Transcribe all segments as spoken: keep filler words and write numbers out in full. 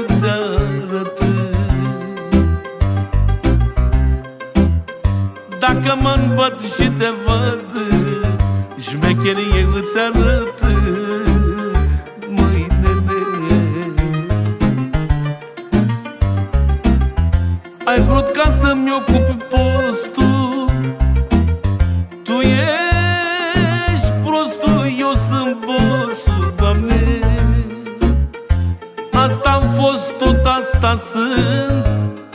îți arăt. Dacă mă îmbăt și te văd, șmecherie îți arăt mâinele. Ai vrut ca să-mi ocupi postul, tu ești prostul, eu sunt bossul, Doamne. Asta-am fost, tot asta sunt,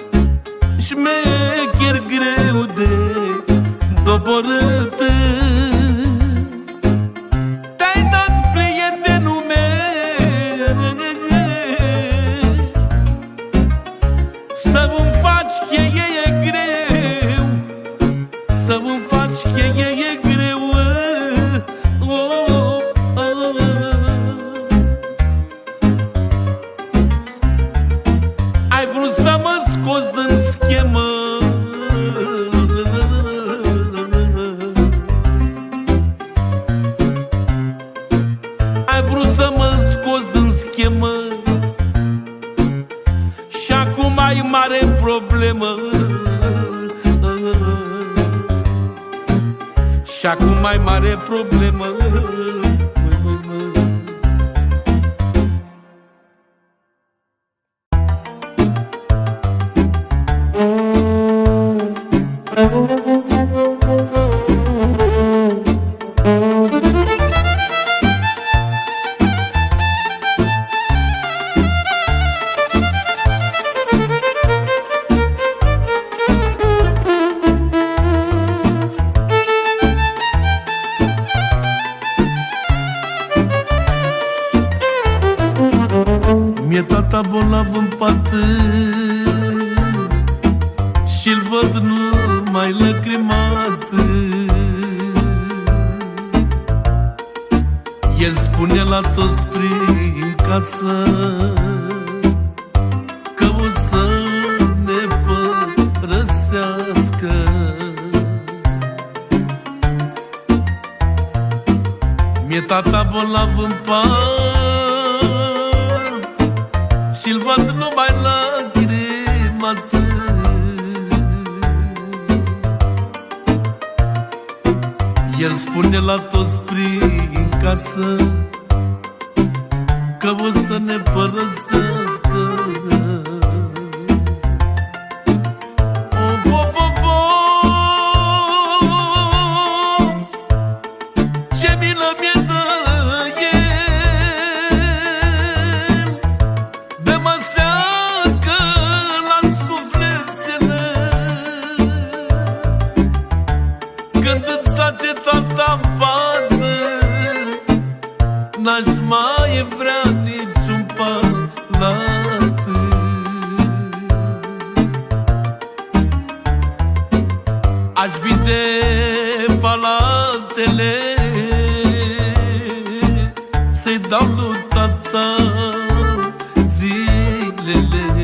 șmecher greu de doborât. Te-ai dat prietenul meu să-mi faci cheie, e greu, să-mi faci cheie, e greu. Oh, oh, oh. Ai vrut să mă scoți din schemă, ai vrut să mă scoți din schemă, și acum ai mare problemă. Și acum ai mare problemă. Mi-e tata bolnav în pat și-l văd numai lăcrimat. El spune la toți prin casă că o să ne părăsească. Mi-e tata bolnav în pat și-l văd numai lacrimat. El spune la toți prin casă că o să ne părăsească. Of, of, of, of, ce milă mi-e dă el, dă-mă seacă la sufletele, când îți sace tata-n pată, n-aș mai vrea niciun palat. Aș vinde palatele, să-i dau lui tata zilele,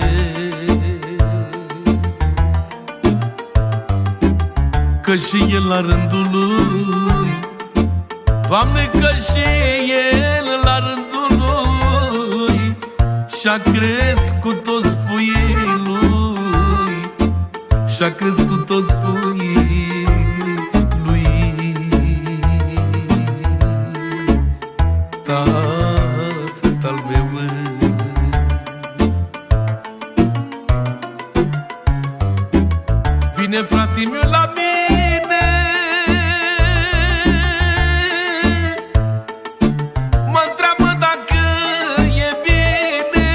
că și el la rândul lui, Doamne, că și el la rândul lui și-a crescut toți puii lui, și-a crescut toți puii lui. Tatăl meu, vine fratele meu la mine, mă întreabă dacă e bine.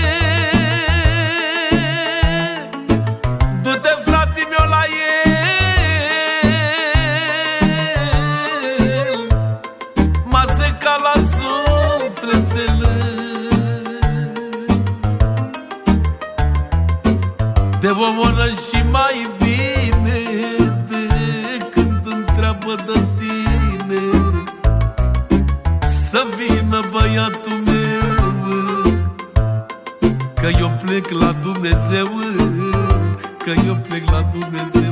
Du-te, frate meu, la el, m-a secat la sufletele. De o oră și mai bine, de când întreabă de tine, să vină băiatul meu, că eu plec la Dumnezeu, că eu plec la Dumnezeu.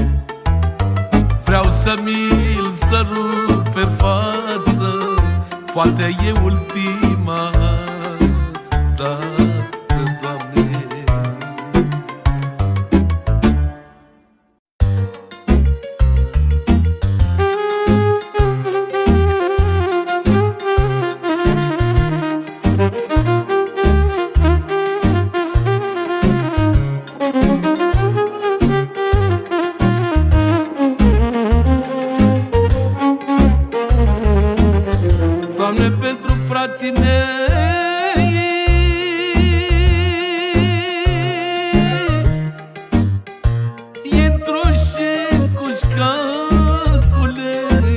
Vreau să mi-l sărut pe față, poate e ultima dată, Doamne. Doamne, pentru frații mei intru și cușcacule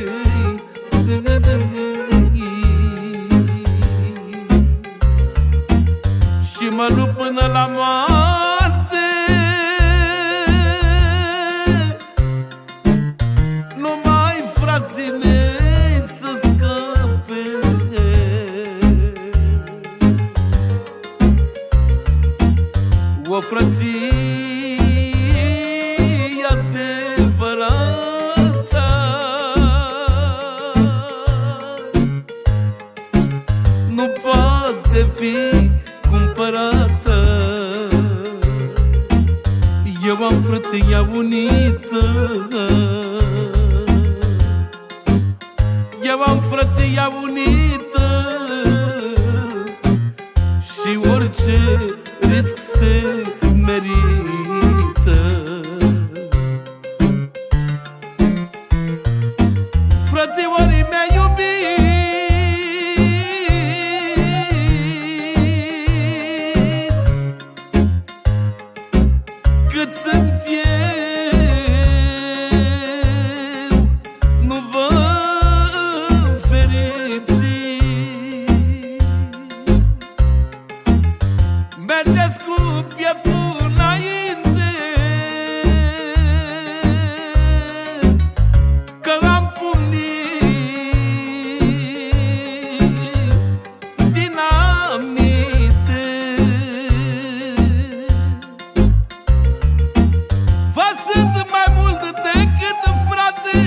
și mă lupt până la moarte, numai frații mei să scape. O frăție adevărată nu poate fi cumpărată. Eu am frăția unită, eu am frăția unită și orice risc se merită. Frățiorii mei iubiți, cât sunt eu, nu vă feriți. Mergeți cu pieptul înainte, că am pumnit dinamite. Vă sunt mai mult decât frate,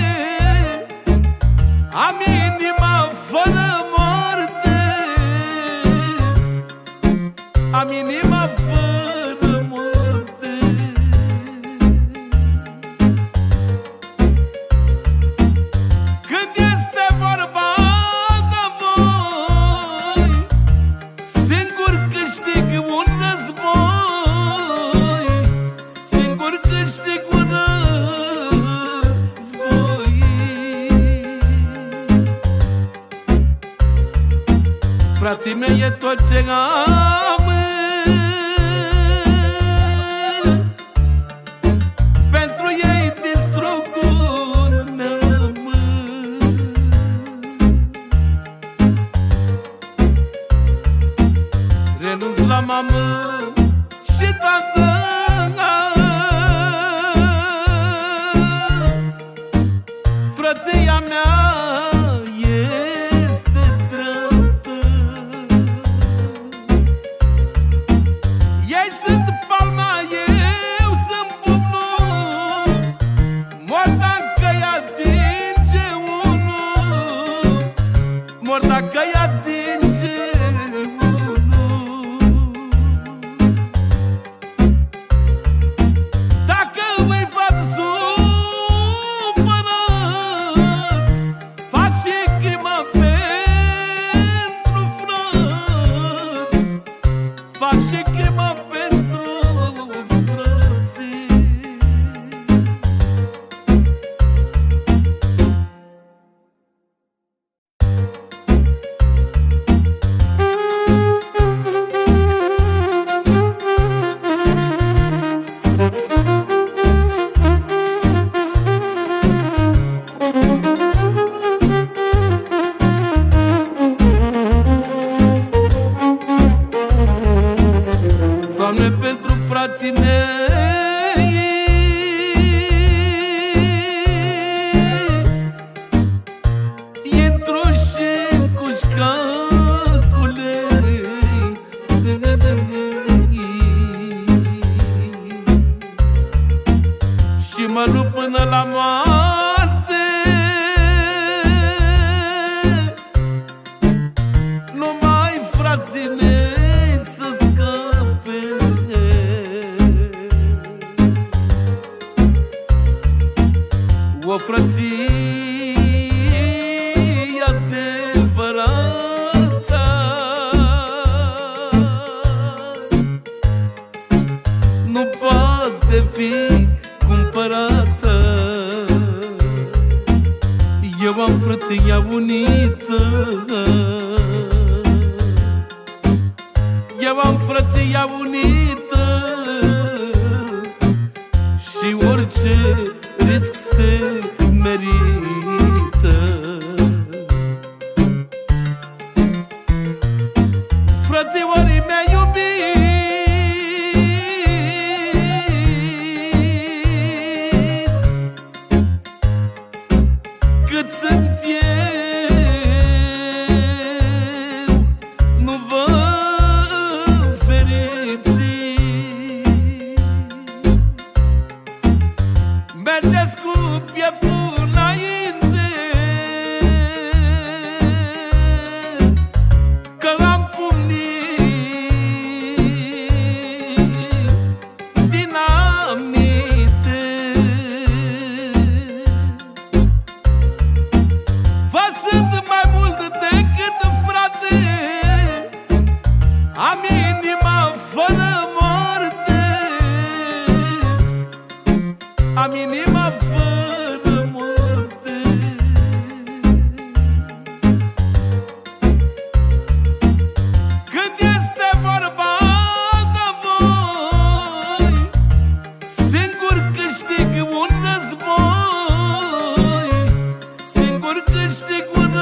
am inima fără moarte, am inima fără moarte. Când este vorba de voi, singur câștig un război, singur câștig un război. Frații mei e tot ce am, pentru ei distrug un neam. Renunț la mamă și tată, frăția mea este dreaptă. Ei sunt palma, eu sunt pumnul, mor dacă îi atinge unul, mor dacă îi atinge unul. frații mei să scape. O frăție adevărată nu poate fi cumpărată. Eu am frăția unită, eu am frăția unită și orice risc se merită. Frățiorii mei iubiți, cât sunt eu, nu vă feriți. Mergeți cu pieptul înainte, că am pumnit dinamite. Vă sunt mai mult decât frate, am inima fără moarte, am inima fără moarte. Când este vorba de voi, singur câștig un război, singur câștig un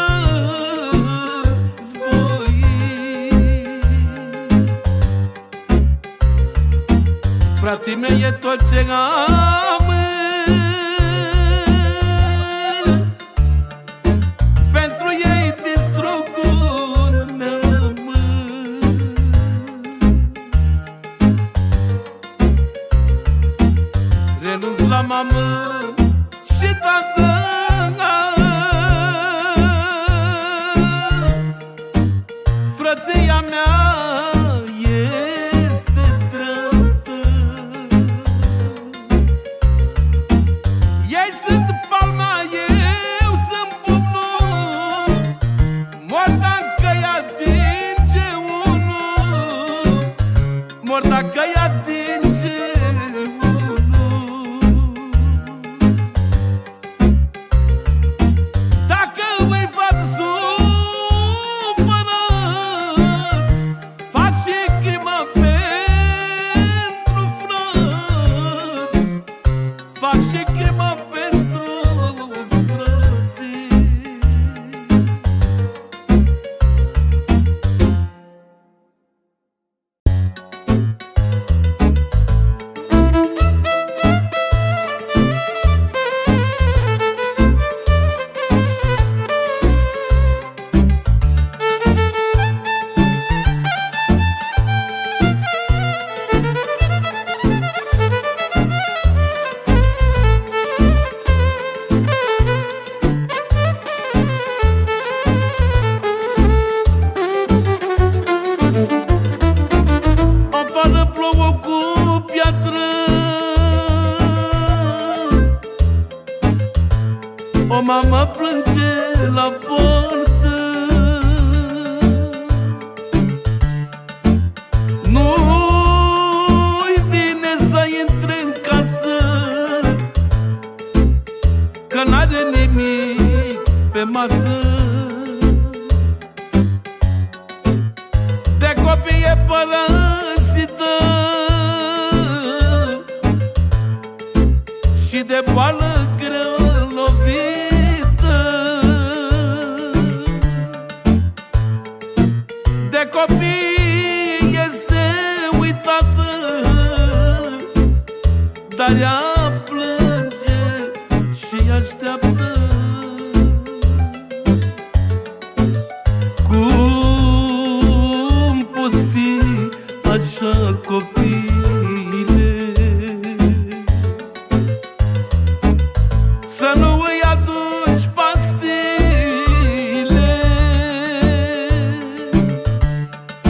război. Frații mei e tot ce am, pentru ei distrug un neam. Renunț la mamă și tată, frăția mea este dreaptă. Ei sunt palma, eu sunt pumnul, mor dacă-i atinge unul, mor dacă-i atinge unul. Dacă îi văd supărați, fac și crimă pentru frați, fac și crimă pentru frații. Afară plouă cu piatră, o mamă plânge la poartă. Nu-i vine să intre în casă, că n-are nimic pe masă. De copii e părăsită și de boală greu lovită. De copii este uitată, dar ea plânge și așteaptă. Cum poți fi așa, copile, să nu îi aduci pastile?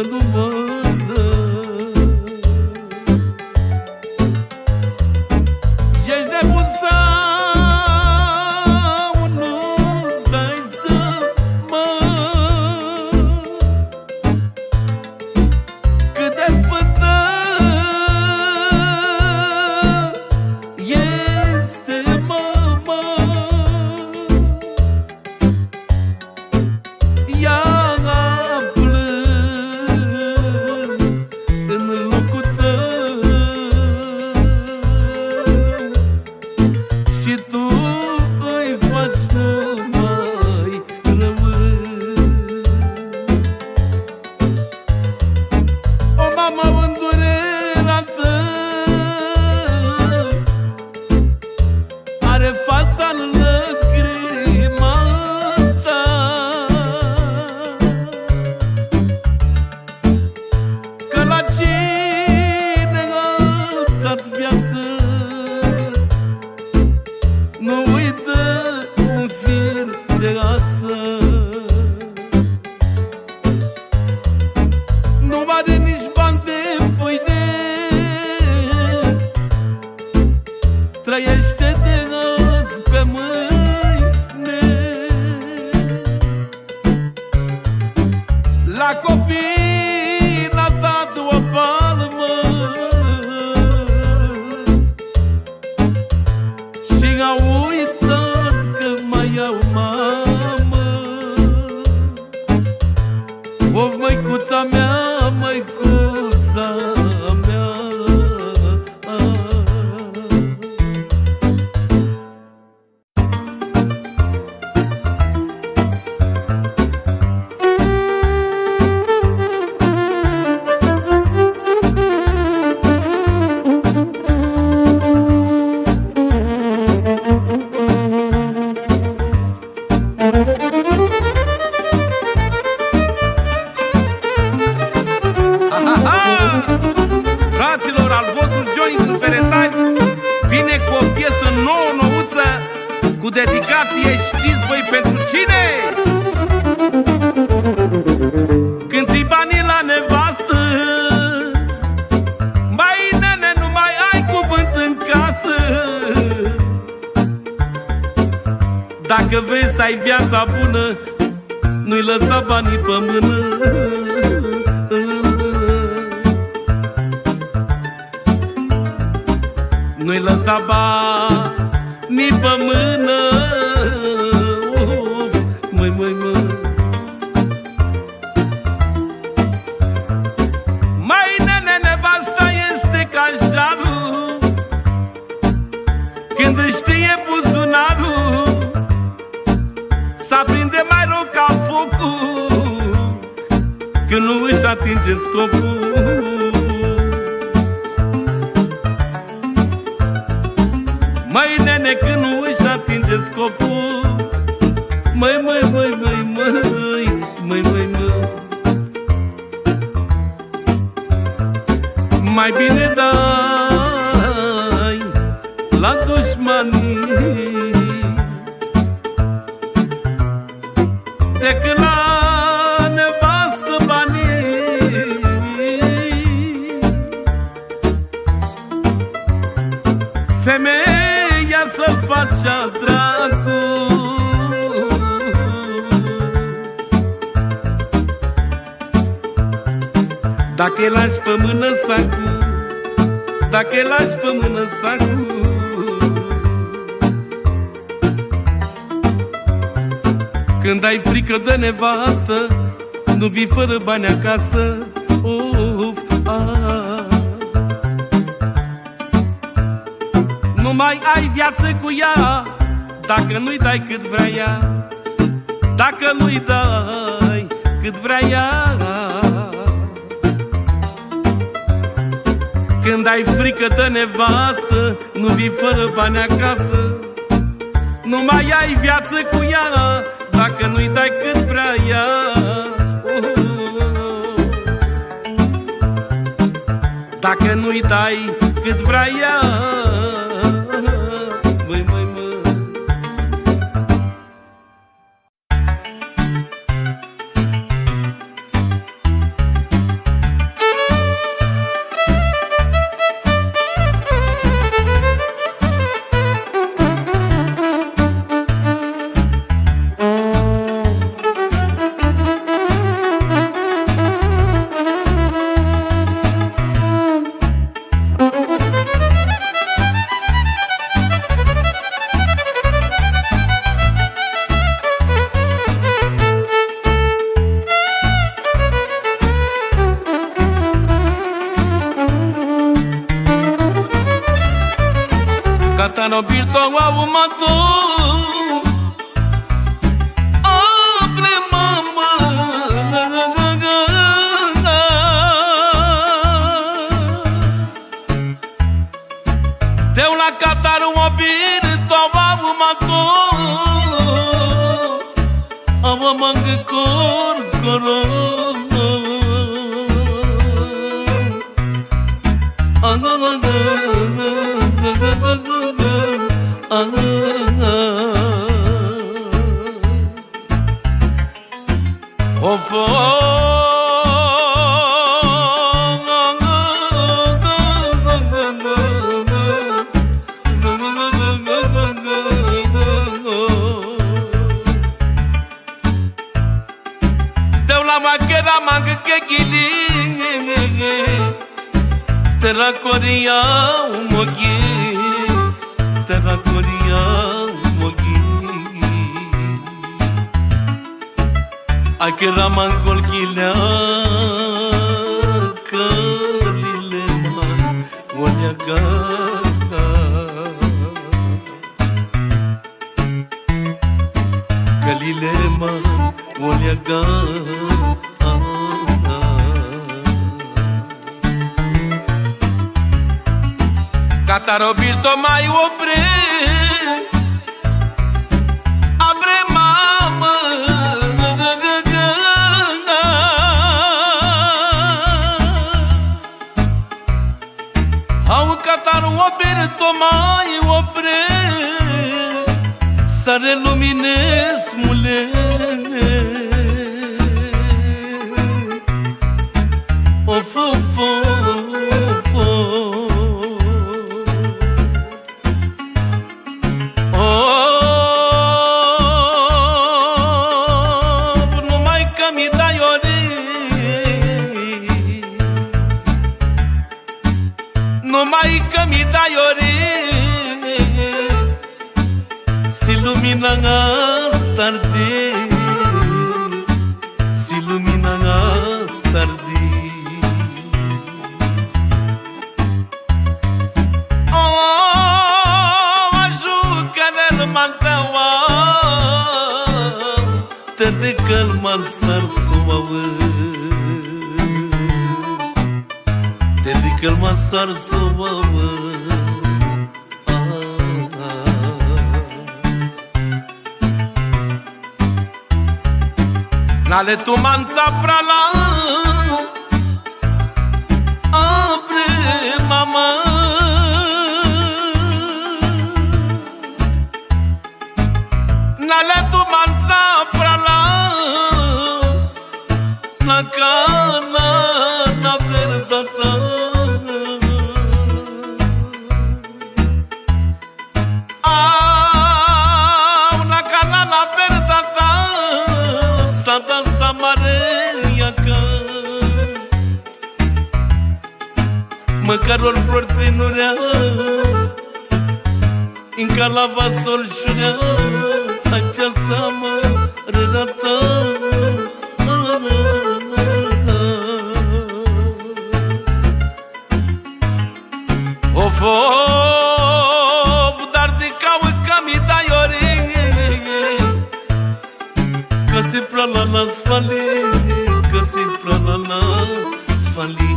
nu mă dă. Ești nebun sau nu-ți dai seama cât de sfântă este mama. Ea a plâns în locul tău și tu îi faci numai rău. O mamă îndurerată are fața în lăcrima ta, că la cine a dat viață nu uită un fir de ață. Nu are nici bani de pâine, trăiește de azi pe mâine. La copii n-a dat o palmă și a uitat că mai au mamă. O, măicuța mea, măicuța mea. Fraților, al vostru Johnny din Ferentari vine cu o piesă nouă, nouță, cu dedicație, știți voi pentru cine? Când ți banii la nevastă, mai nene, nu mai ai cuvânt în casă. Dacă vrei să ai viața bună, nu-i lăsa banii pe mână. Nu-i lăsa banii pe mână. Uf, măi, măi, măi. Mai nene, nevasta este ca jarul când își știe buzunarul, s-aprinde mai rău ca focul când nu își atinge scopul. Măi nene, când nu își atinge scopul, măi, măi, măi, măi, măi, măi, măi, măi. Mai bine dai la dușmanii decât la nevastă banii. Femeia să facea dracu, dacă-i lași pe mână sacul, dacă-i lași pe mână sacul. Când ai frică de nevastă, nu vii fără bani acasă. Of, ah. Nu mai ai viață cu ea dacă nu-i dai cât vrea ea, dacă nu-i dai cât vrea ea. Când ai frică de nevastă, nu vii fără bani acasă. Nu mai ai viață cu ea dacă nu-i dai cât vrea ea. Dacă nu-i dai cât vrea ea. Măi, măi, măi. Catano birto au mato Abre mama Deu la cataru o birto au mato Ava mangue cor coro Of Deu la maquera mangue que guili Terra coria um mogi Terra coria um mogi Ai que ramangol gilea Kalile man olha gaga Kalile man olha gaga Cataro birto mai opre Abre mama Au cataro birto mai opre Sare lumines mule Of of of Numai că mi dai ori Si lumina astardi Si lumina astardi Oh, ajuca nel mantaua Te de calmar sar suave Dedică-l masar să vă Nale tu manța prala Apre mama Nale tu manța prala Na cana na verdata Santa Samareaca Măcar ori prortrinurea Încă la vasol șurea Atea Samareata Of, of, dar de cau că mi dai ori Că se prala la sfali Că se prala la sfali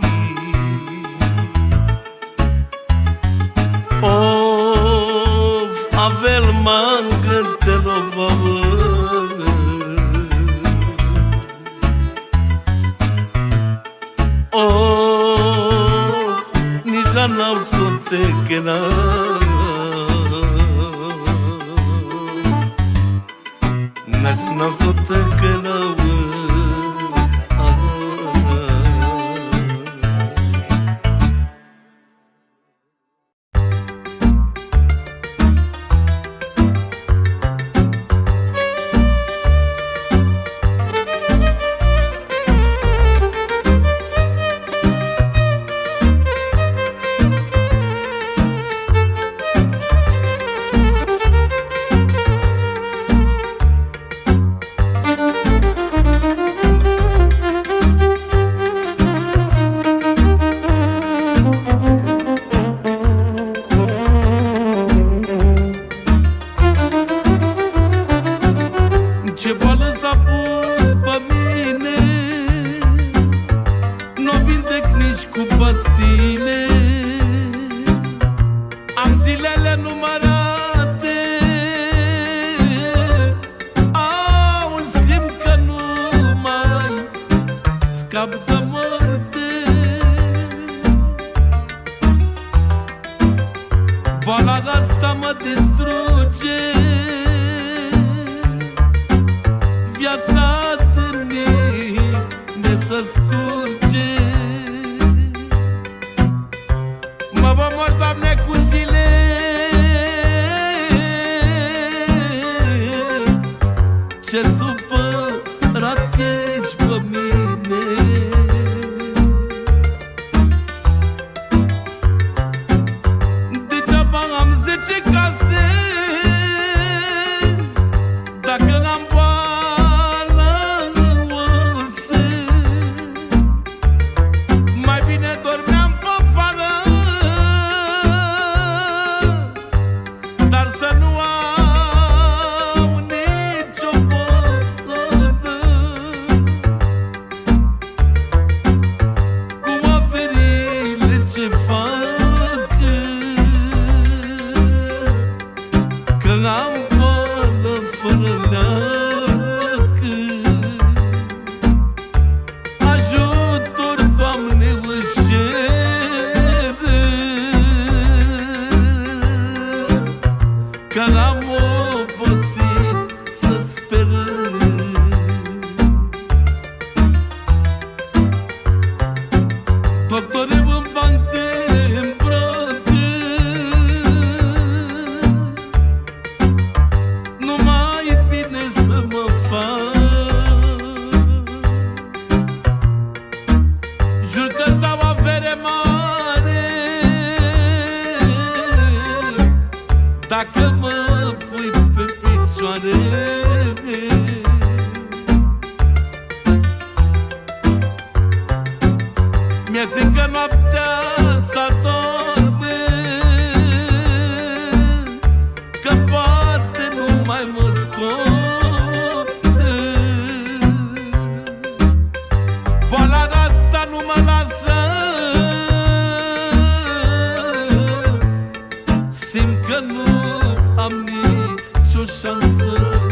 Of, avel mangă te rovavă Of, nici n-au să te chena N-au să te călăvă de moarte. Boala asta mă distruge, viața de mine să scurge. Mă vă mor, Doamne, cu zile, ce supărat ești pe mine. Degeaba am zece case dacă am boală în oase. Mai bine dormeam pe afară, dar să nu am nicio boală. Cu averile ce fac, că am boală fără leacă. Ajutor, Doamne, își cere, că n-am obosit să sper. Doctore, în bani te îmbracă, nu mai e bine să mă fac. Jur că-ți dau avere mare dacă mă pui pe picioare. Mi-e frică noaptea să adorme, că poate nu mai mă scoate. Boala asta nu mă lasă, simt că nu am nicio șansă.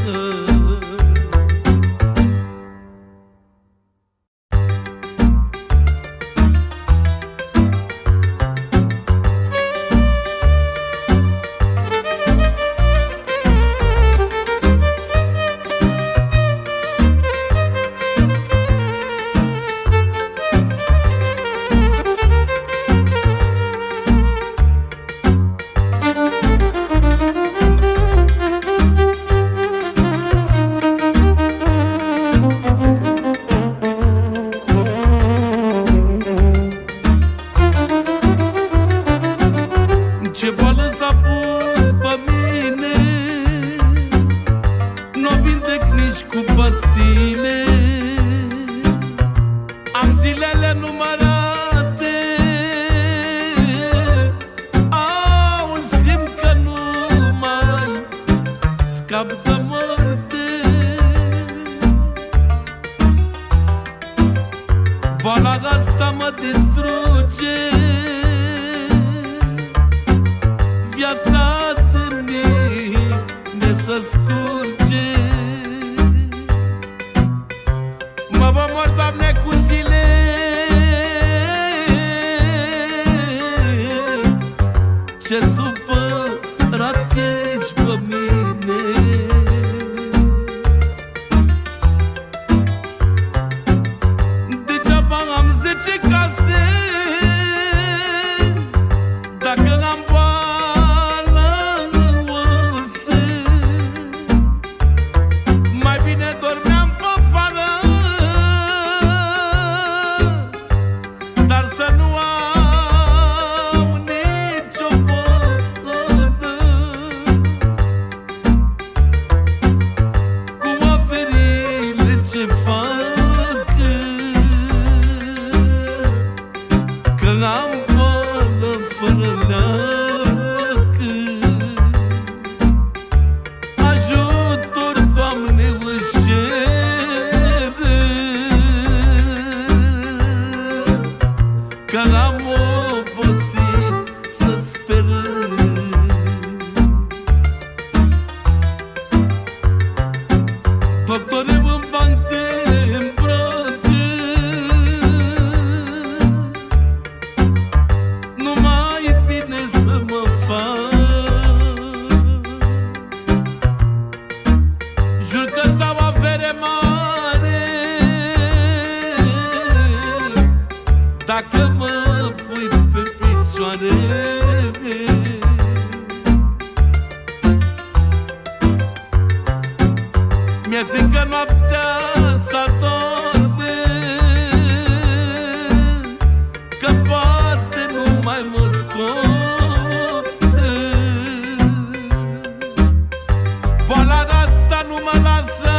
Ce boală s-a pus pe mine, n-o vindec nici cu pastile. Am zilele numărate, au un simt că nu mai scap de moarte. Boala asta mă distruge, viața de mine să scurge. Mă vă mor, Doamne, cu zile, ce supărat ești pe mine. Degeaba am zece case dacă am boală în oase. Mai bine dormeam pe afară, dar să nu am nicio boală. Cu averile ce fac, că am boală fără leacă. Ajutor, Doamne, își cere, că n-am obosit să sper. Doctore, în bani te îmbracă, dacă mă pui pe picioare. Mi-e frică noaptea să adorme, că poate nu mai mă scoate. Boala asta nu mă lasă,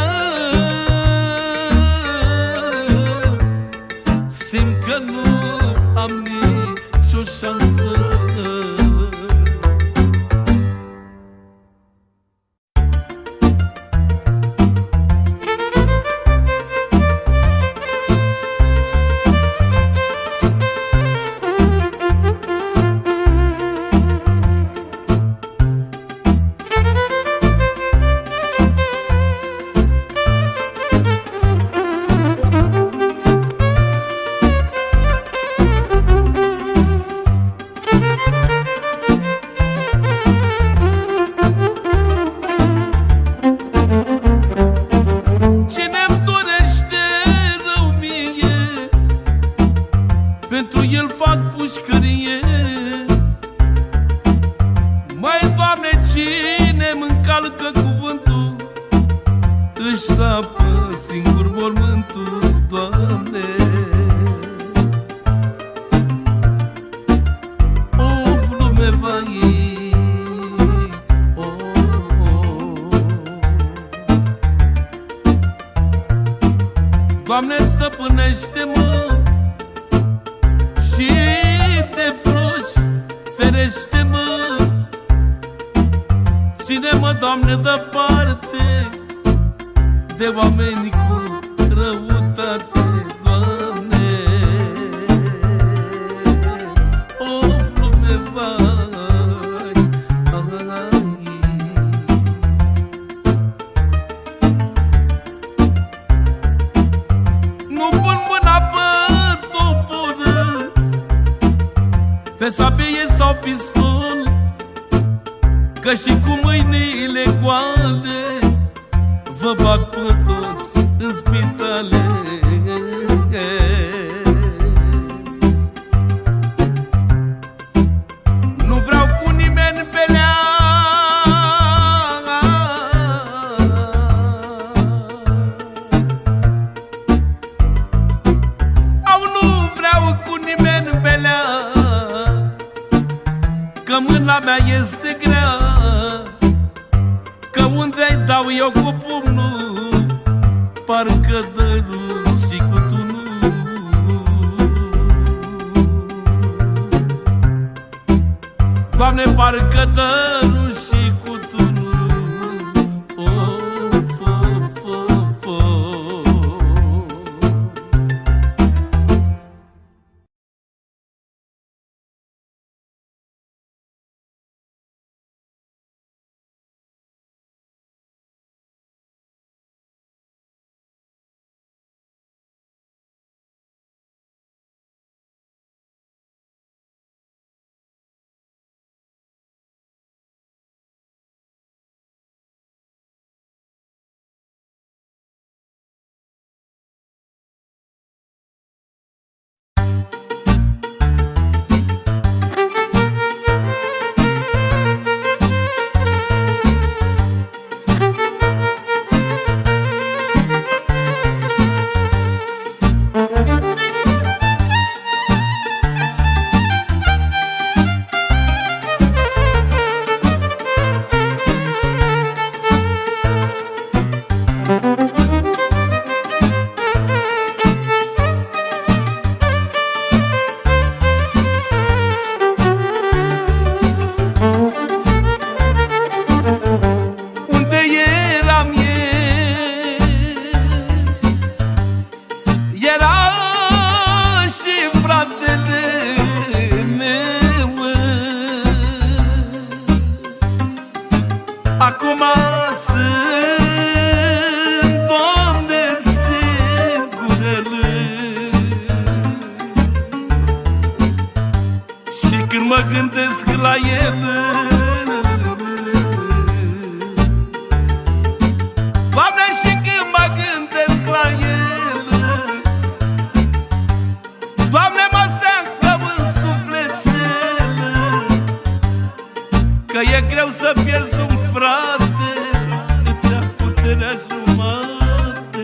simt că nu am nicio șansă. Pentru el fac pușcărie. Măi, Doamne, cine-mi încalcă cuvântul, își sapă singur mormântul, Doamne. Of, lume, vai, oh, oh. Doamne, stăpânește-mă și de proști ferește-mă. Ține-mă, Doamne, departe de oameni cu răutate, Doamne. Of, lume, vai, ai. Nu pun mâna pe toporă, pe sabie sau pistol, că și cu mâinile goale vă bag pe toți în spitale. Nu vreau cu nimeni pelea, au nu vreau cu nimeni pelea, că mâna mea este grea, că unde-i dau eu cu pumnul, parcă dărul și cu tunul. Doamne, parcă dărul și cu tunul. Of, of, of, of. Acum sunt, Doamne, singurele, și când mă gândesc la ele, Doamne, și când mă gândesc la ele, Doamne, mă E greu să pierzi un frate, îți ia puterea jumate.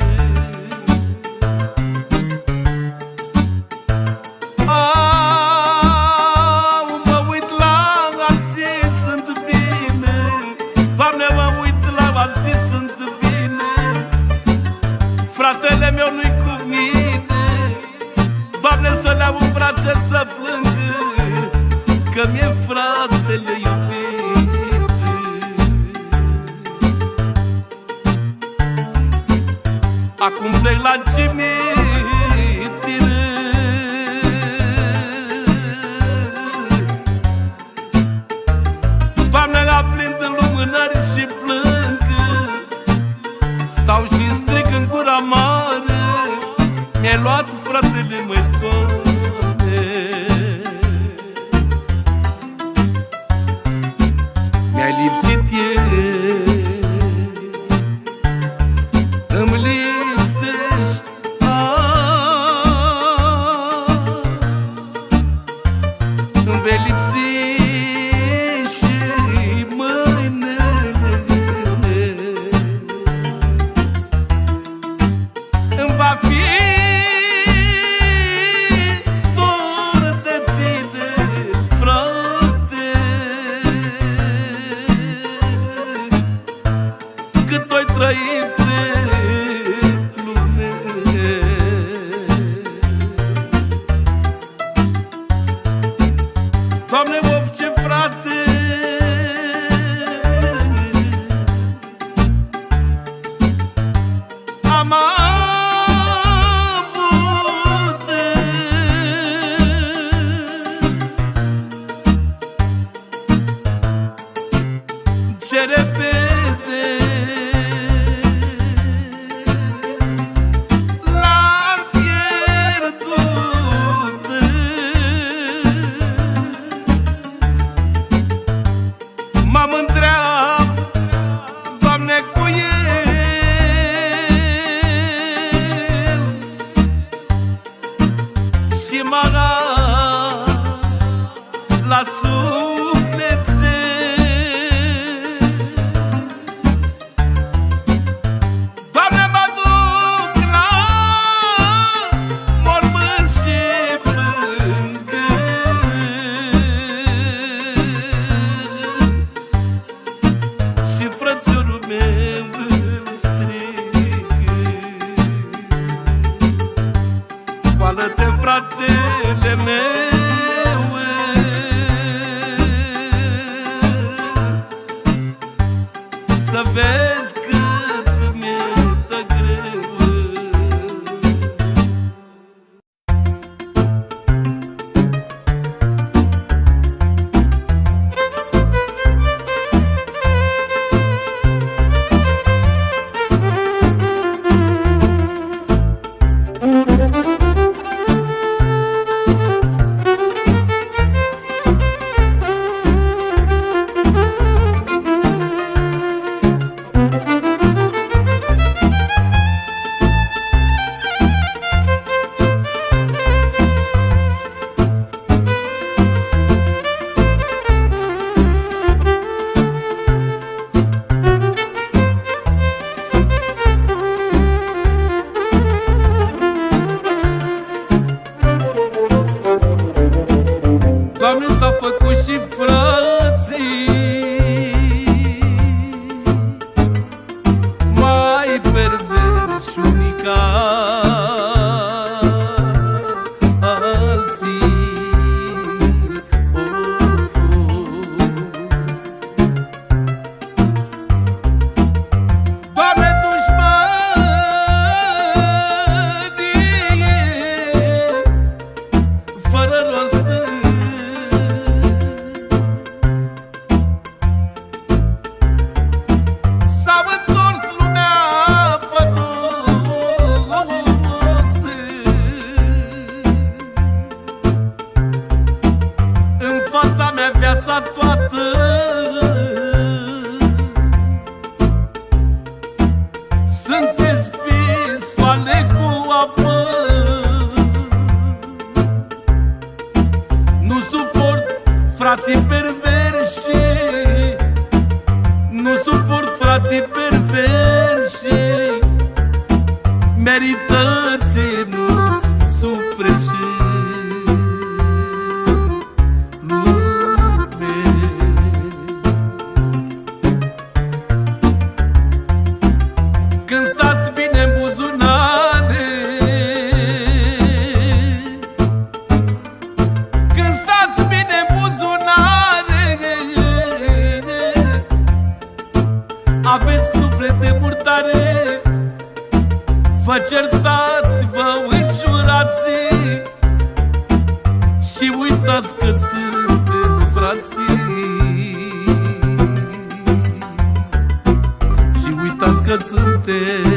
Au, mă uit la alții, sunt bine. Doamne, mă uit la alții, sunt bine. Fratele meu nu-i cu mine. Doamne, să le-au în brațe să plângă, că mi-e fratele iubit. Acum plec la cimitir, Doamne, la plin de lumânări și plâng. Stau și strig în gura mare, mi-ai luat fratele, măi, Doamne. Mi-ai lipsit ieri, îmi lipsești azi, îmi vei lipsi și mâine. Îmi va fi dor de tine, frate, cât oi trăi pe lume. Doamne, of, ce frate am avut, ce repede l-am pierdut. Mă mândream, Doamne, cu el și m-a las la suflete. Doamne, mă duc la mormânt și plâng, și frățiorul meu îl strigă. Scoală-te, fratele meu, să vezi cât mi-e de greu. Doamne, s-au făcut și frații mai perverși unii ca alții. Of, of. Doamne, dușmănie fără rost, s-au întors lumea pe dos. În fața mea viața toată sunteți pistoale cu apă. Nu suport frații perverși tare. Vă certați, vă înjurați și uitați că sunteți frații. Și uitați că sunteți